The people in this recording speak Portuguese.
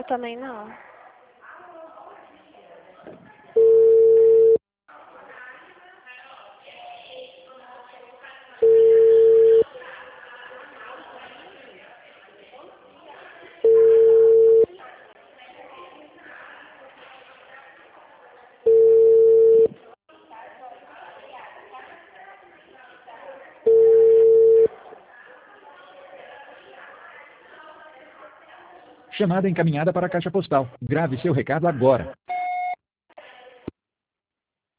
também não. Chamada encaminhada para a caixa postal. Grave seu recado agora.